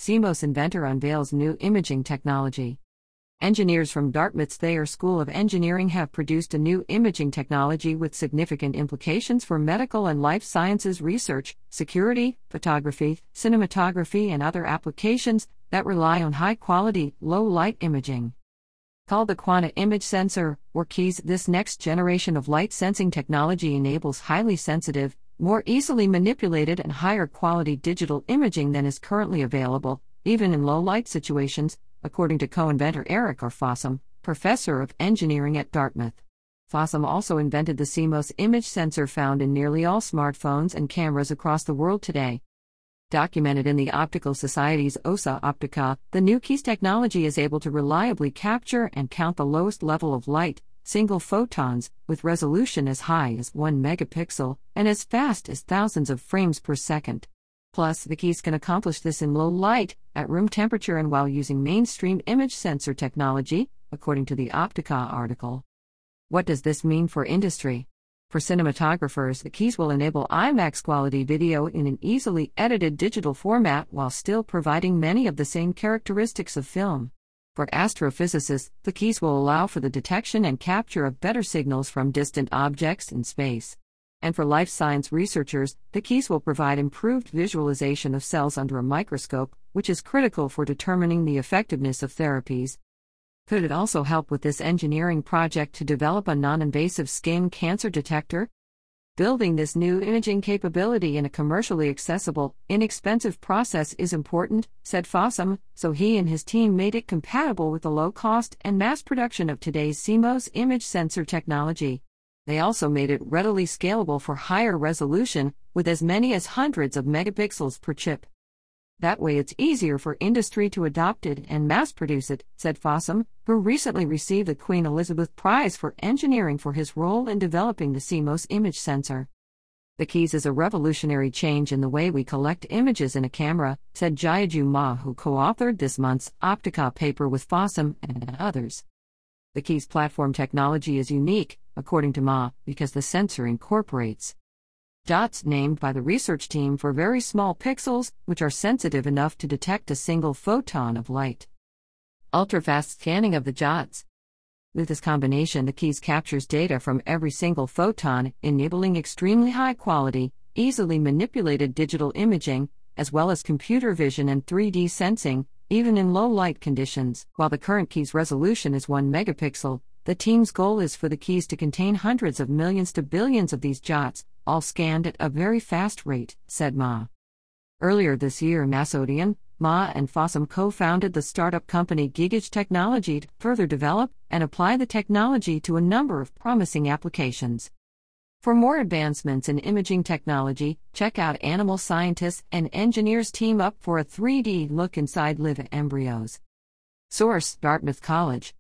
CMOS inventor unveils new imaging technology. Engineers from Dartmouth's Thayer School of Engineering have produced a new imaging technology with significant implications for medical and life sciences research, security, photography, cinematography, and other applications that rely on high-quality, low-light imaging. Called the Quanta Image Sensor, or QIS, this next generation of light sensing technology enables highly sensitive, more easily manipulated and higher quality digital imaging than is currently available, even in low-light situations, according to co-inventor Eric R. Fossum, professor of engineering at Dartmouth. Fossum also invented the CMOS image sensor found in nearly all smartphones and cameras across the world today. Documented in the Optical Society's OSA Optica, the new QIS technology is able to reliably capture and count the lowest level of light, single photons, with resolution as high as 1 megapixel and as fast as thousands of frames per second. Plus, the QIS can accomplish this in low light, at room temperature, and while using mainstream image sensor technology, according to the Optica article. What does this mean for industry? For cinematographers, the QIS will enable IMAX quality video in an easily edited digital format while still providing many of the same characteristics of film. For astrophysicists, the QIS will allow for the detection and capture of better signals from distant objects in space. And for life science researchers, the QIS will provide improved visualization of cells under a microscope, which is critical for determining the effectiveness of therapies. Could it also help with this engineering project to develop a non-invasive skin cancer detector? Building this new imaging capability in a commercially accessible, inexpensive process is important, said Fossum, so he and his team made it compatible with the low cost and mass production of today's CMOS image sensor technology. They also made it readily scalable for higher resolution, with as many as hundreds of megapixels per chip. That way it's easier for industry to adopt it and mass-produce it, said Fossum, who recently received the Queen Elizabeth Prize for Engineering for his role in developing the CMOS image sensor. The QIS is a revolutionary change in the way we collect images in a camera, said Jiaju Ma, who co-authored this month's Optica paper with Fossum and others. The QIS platform technology is unique, according to Ma, because the sensor incorporates dots named by the research team for very small pixels, which are sensitive enough to detect a single photon of light. Ultra-fast scanning of the dots. With this combination, the QIS captures data from every single photon, enabling extremely high-quality, easily manipulated digital imaging, as well as computer vision and 3D sensing, even in low-light conditions. While the current QIS resolution is 1 megapixel, the team's goal is for the QIS to contain hundreds of millions to billions of these dots, all scanned at a very fast rate, said Ma. Earlier this year, Masodian, Ma and Fossum co-founded the startup company Gigage Technology to further develop and apply the technology to a number of promising applications. For more advancements in imaging technology, check out animal scientists and engineers team up for a 3D look inside live embryos. Source: Dartmouth College.